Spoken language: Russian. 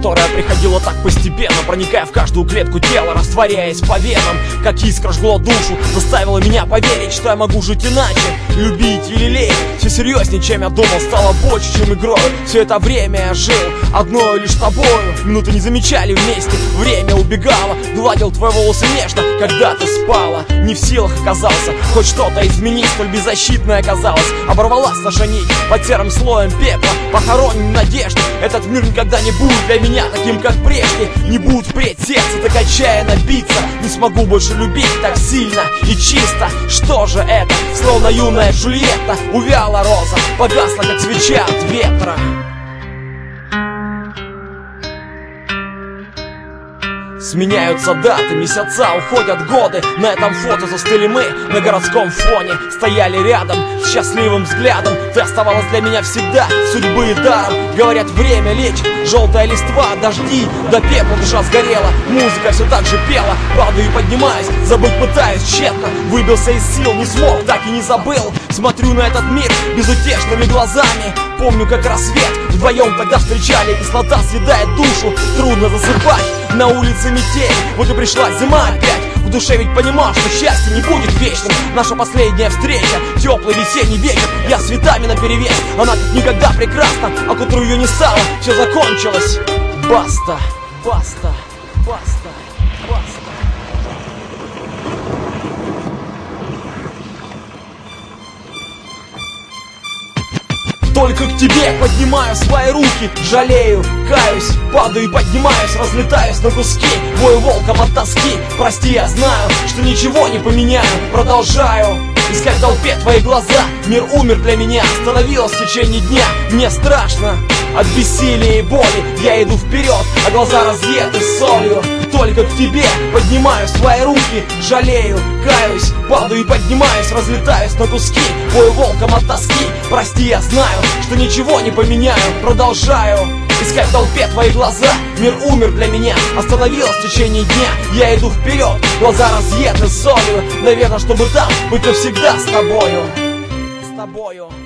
которая приходила так постепенно, проникая в каждую клетку тела, растворяясь по венам, как искра жгло душу, заставила меня поверить, что я могу жить иначе, любить и лелеять. Все серьезнее, чем я думал, стало больше, чем игрой. Все это время я жил одной лишь тобою. Минуты не замечали вместе, время убегало. Гладил твои волосы нежно, когда ты спала. Не в силах оказался хоть что-то изменить, столь беззащитной оказалась. Оборвалась наша нить под серым слоем пепла, похоронен надежды. Этот мир никогда не будет для меня таким, как прежде. Не будет впредь сердце так отчаянно биться. Не смогу больше любить так сильно и чисто. Что же это? Словно юная Джульетта. Увяла роза, погасла, как свеча от ветра. Сменяются даты, месяца, уходят годы. На этом фото застыли мы на городском фоне. Стояли рядом с счастливым взглядом. Ты оставалась для меня всегда судьбы и даром. Говорят, время лечит, желтая листва, дожди. До пепла душа сгорела, музыка все так же пела. Падаю и поднимаюсь, забыть пытаюсь тщетно. Выбился из сил, не смог, так и не забыл. Смотрю на этот мир безутешными глазами. Помню, как рассвет вдвоем тогда встречали. Кислота съедает душу, трудно засыпать. На улице метель, вот и пришла зима опять. В душе ведь понимал, что счастье не будет вечным. Наша последняя встреча, теплый весенний вечер. Я с цветами наперевес, она как никогда прекрасна. А к утру ее не стало, все закончилось. Баста, баста, баста, баста. Только к тебе поднимаю свои руки, жалею, каюсь, падаю и поднимаюсь, разлетаюсь на куски, вою волком от тоски. Прости, я знаю, что ничего не поменяю, продолжаю искать в толпе твои глаза. Мир умер для меня, остановилось в течение дня. Мне страшно от бессилия и боли, я иду вперед, а глаза разъеты солью. Только к тебе поднимаю свои руки, жалею, каюсь, падаю и поднимаюсь, разлетаюсь на куски, вою волком от тоски. Прости, я знаю, что ничего не поменяю, продолжаю искать в толпе твои глаза. Мир умер для меня, остановилось в течение дня. Я иду вперед, глаза разъеты солью. Наверное, чтобы там быть навсегда с тобою. С тобою.